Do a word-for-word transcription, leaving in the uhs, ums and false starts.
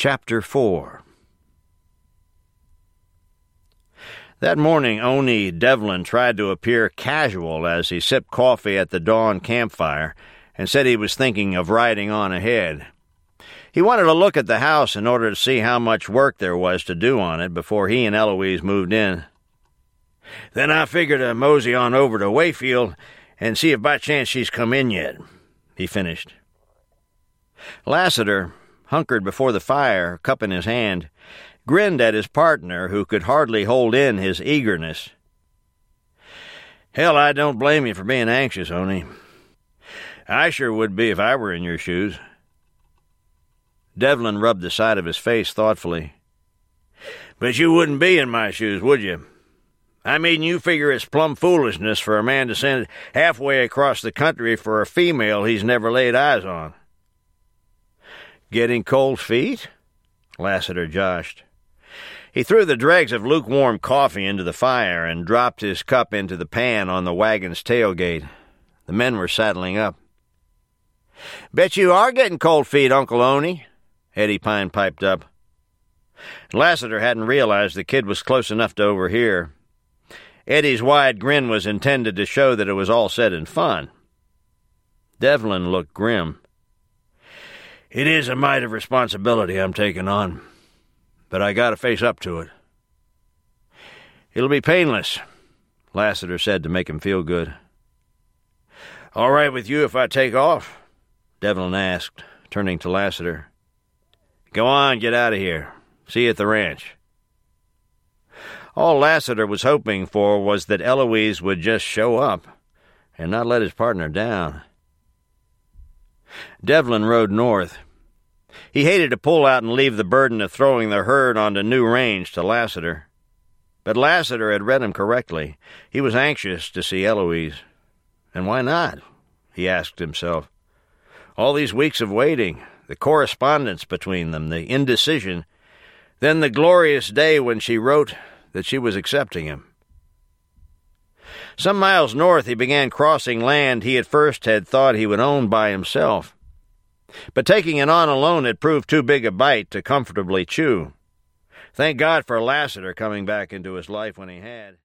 Chapter four. That morning, Oni Devlin tried to appear casual as he sipped coffee at the dawn campfire and said he was thinking of riding on ahead. He wanted to look at the house in order to see how much work there was to do on it before he and Eloise moved in. Then I figured to mosey on over to Wayfield and see if by chance she's come in yet, he finished. Lassiter, hunkered before the fire, cup in his hand, grinned at his partner, who could hardly hold in his eagerness. Hell, I don't blame you for being anxious, Oni. I sure would be if I were in your shoes. Devlin rubbed the side of his face thoughtfully. But you wouldn't be in my shoes, would you? I mean, you figure it's plumb foolishness for a man to send halfway across the country for a female he's never laid eyes on. Getting cold feet? Lassiter joshed. He threw the dregs of lukewarm coffee into the fire and dropped his cup into the pan on the wagon's tailgate. The men were saddling up. Bet you are getting cold feet, Uncle Oni, Eddie Pine piped up. Lassiter hadn't realized the kid was close enough to overhear. Eddie's wide grin was intended to show that it was all said in fun. Devlin looked grim. It is a mite of responsibility I'm taking on, but I gotta face up to it. It'll be painless, Lassiter said to make him feel good. All right with you if I take off? Devlin asked, turning to Lassiter. Go on, get out of here. See you at the ranch. All Lassiter was hoping for was that Eloise would just show up and not let his partner down. Devlin rode north. He hated to pull out and leave the burden of throwing the herd onto new range to Lassiter. But Lassiter had read him correctly. He was anxious to see Eloise. And why not? He asked himself. All these weeks of waiting, the correspondence between them, the indecision, then the glorious day when she wrote that she was accepting him. Some miles north he began crossing land he at first had thought he would own by himself. But taking it on alone had proved too big a bite to comfortably chew. Thank God for Lassiter coming back into his life when he had.